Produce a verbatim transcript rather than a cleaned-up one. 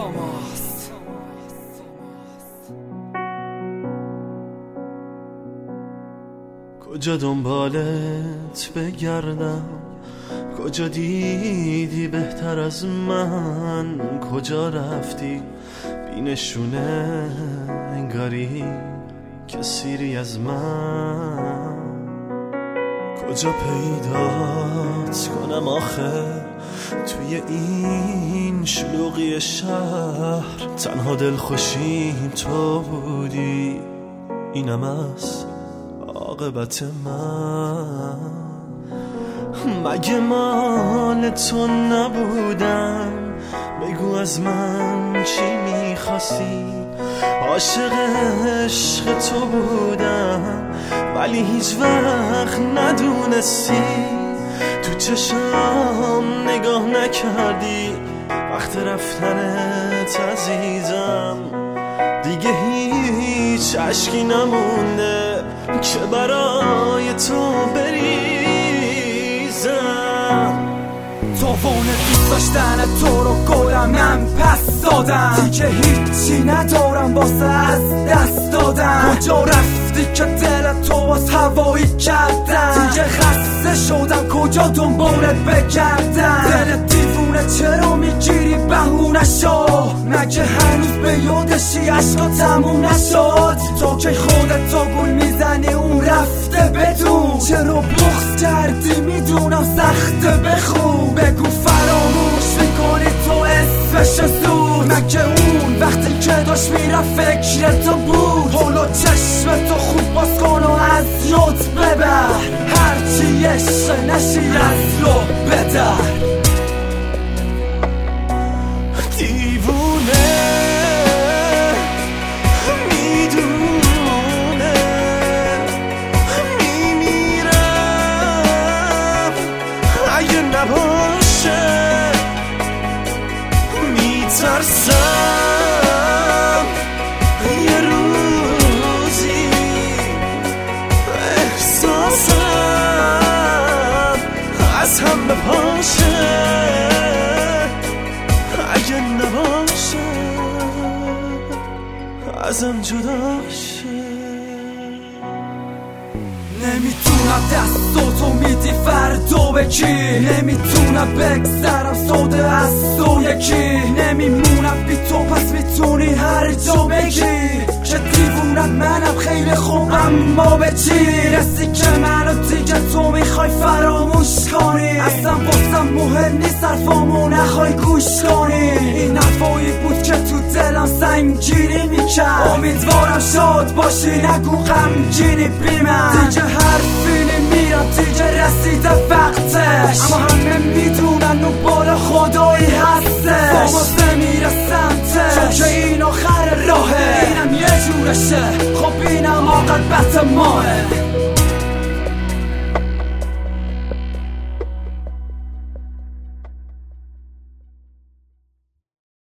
توماس. کجا دنبالت بگردم، کجا دیدی بهتر از من، کجا رفتی بی نشونه انگاری که سیری از من، کجا پیدات کنم آخه توی این شلوغی شهر، تنها دلخوشیم تو بودی اینم از عاقبت من. مگه مال تو نبودم؟ بگو از من چی میخواستی؟ عاشق عشق تو بودم ولی هیچ وقت ندونستی، تو چشم نگاه نکردی وقت رفتنت عزیزم، دیگه هیچ عشقی نمونده که برای تو بریزم. توونه دوست داشتن تو رو گلمم پس دادم، دیگه هیچی ندارم واسه از دست دادم. کجا رفتی که دل تو باز هوایی کردم؟ دیگه خسته شدم کجا دنبالت بگردم. دل دیوونه چرا میگیری بهونه شو؟ مگه هنوز به یادشی عشقا تموم نشد؟ تو که خودت تو گول میزنی اون رفته بدون، چرا بغض کردی میدونم سخته بخون. بگو فراموش میکنی تو اسمش زود، مگه اون وقتی که داشت میرفت فکر تو بود؟ حالا چشم تو خوب باز کن و از یاد ببر، هرچی عشق نشی از رو بدر. دیوونه میدونه میمیرم اگه نباشه، میترسم یه روزی احساسم از هم بپاشه، اگه نباشه ازم جدا شه. نمیتونم دستاتو میدی فردا به کی، نمیتونم بگذرم ساده از تو یکی، نمیمونم بی تو پس میتونی هر جا بگی که دیوونم منم خیلی خوب اما به چی رسی که منو دیگه تو میخوای فراموش کنی، اصلا واسم مهم نیست حرفامو نخوای گوش کنی. این حرفایی بود که تو دلم سنگینی میکرد، امیدوارم شاد باشی نگو غمگینی بی من. دیگه حرفی نمیرم دیگه رسیده وقتش، اما همه میدونن اون بالا خدایی هستش، با واسه میره سمتش چون که این آخر راهه، اینم یه جورشه خب اینم عاقبت ماه.